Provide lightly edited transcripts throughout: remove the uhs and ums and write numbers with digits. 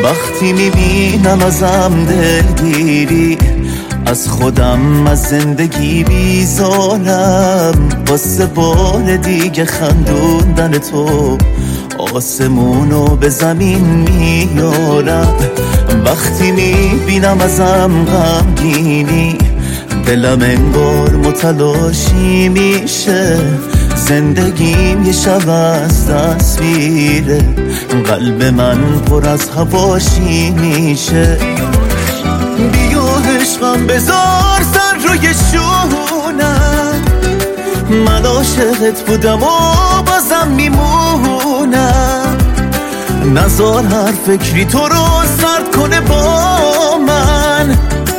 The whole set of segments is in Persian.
وقتی میبینم ازم دلگیری، از خودم از زندگی بیزارم. واسه بار دیگه خندوندن تو آسمونو به زمین میارم. وقتی میبینم ازم غمگینی، دلم انگار متلاشی میشه. زندگیم یه شب از دست میره، قلب من پر از هواشی میشه. بیا عشقم بذار سر روی شونم، من عاشقت بودم و بازم میمونم. نذار هر فکری تو رو سرد کنه با من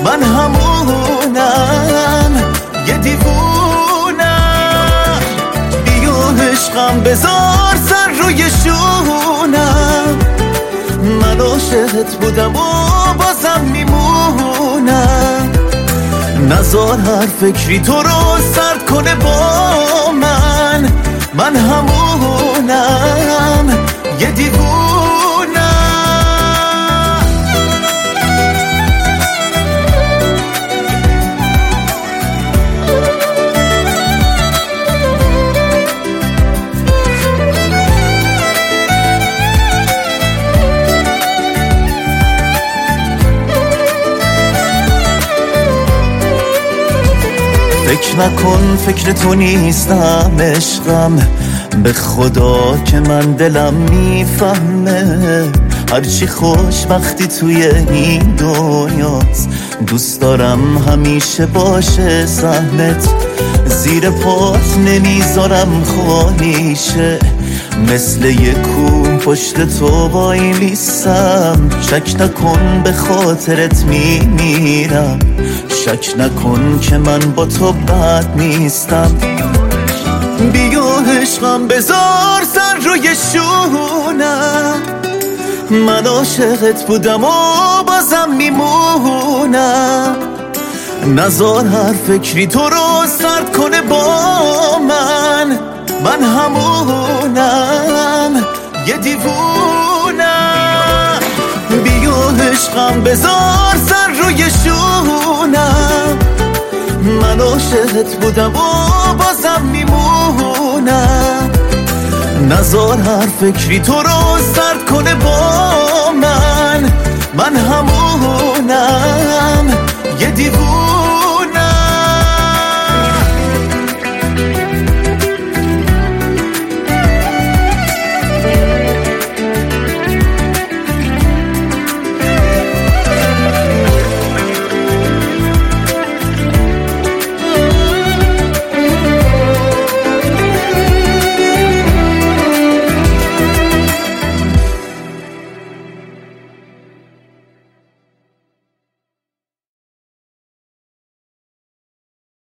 همونم یه دیوونم. بیا عشقم بذار سر روی شونم، من عاشقت بودم و بازم میمونم. نذار هر فکری تو رو سرد کنه با من همونم یه دیوونم. فکر نکن فکر تو نیستم عشقم، به خدا که من دلم میفهمه. هرچی خوشبختی توی این دنیاست، دوست دارم همیشه باشه سهمت. زیر پات نمیذارم خالیشه، مثل یک کوه پشت تو وای میستم. شک نکن به خاطرت میمیرم، شک نکن که من با تو بد نیستم. بیا عشقم بذار سر روی شونم، من عاشقت بودم و بازم میمونم. نذار هر فکری تو رو سرد کنه با من همونم یه دیوونم. بیا عشقم بذار سر روی شونم، من عاشقت بودم و بازم میمونم. نذار هر فکری تو رو سرد کنه با من همونم